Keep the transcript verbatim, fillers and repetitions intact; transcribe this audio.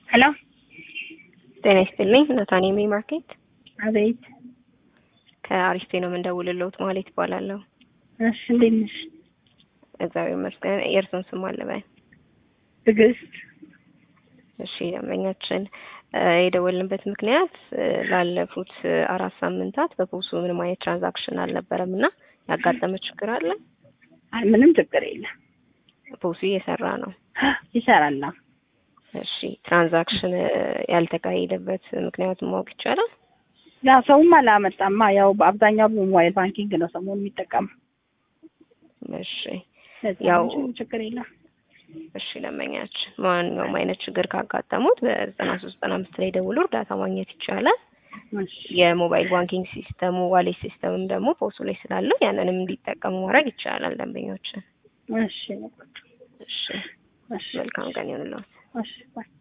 ሄሎ ጤና ይስጥልኝ። ናታኒም ማርኬት አቤት። ከአሪስቴ ነው የምንደውልልዎት ማለት ይባላለሁ። እሺ እንዴት ነሽ? እግዚአብሔር ይመስገን። የእርስዎን ስም አለ በይ? ትዕግስት። እሺ ደንበኛችን የደወልንበት ምክንያት ላለፉት አራት ሳምንታት በፖሱ ምንም አይነት ትራንዛክሽን አልነበረም እና ያጋጠመ ችግር አለ? አይ ምንም ችግር የለም። ፖሱ እየሰራ ነው? ይሰራል። እሺ ትራንዛክሽን ያልተካሄደበት ምክንያቱም ማወቅ ይቻላል? ያ ሰውም አላመጣማ። ያው በአብዛኛው በሞባይል ባንኪንግ ነው ሰሞኑን የሚጠቀመው። እሺ ያው ችግር የለም። እሺ ደንበኛችን ማንኛውም አይነት ችግር ካጋጠሙት በዘጠና ሶስት ዘጠና አምስት ላይ ደውሎ እርዳታ ማግኘት ይቻላል። እሺ የሞባይል ባንኪንግ ሲስተሙ ዋሌት ሲስተምም ደግሞ ፖሱ ላይ ስላለ ያንንም እንዲጠቀሙ ማድረግ ይቻላል ደንበኞችን። እሺ እሺ እሺ መልካም ቀን ይሁንልዎት። እሺ ባይ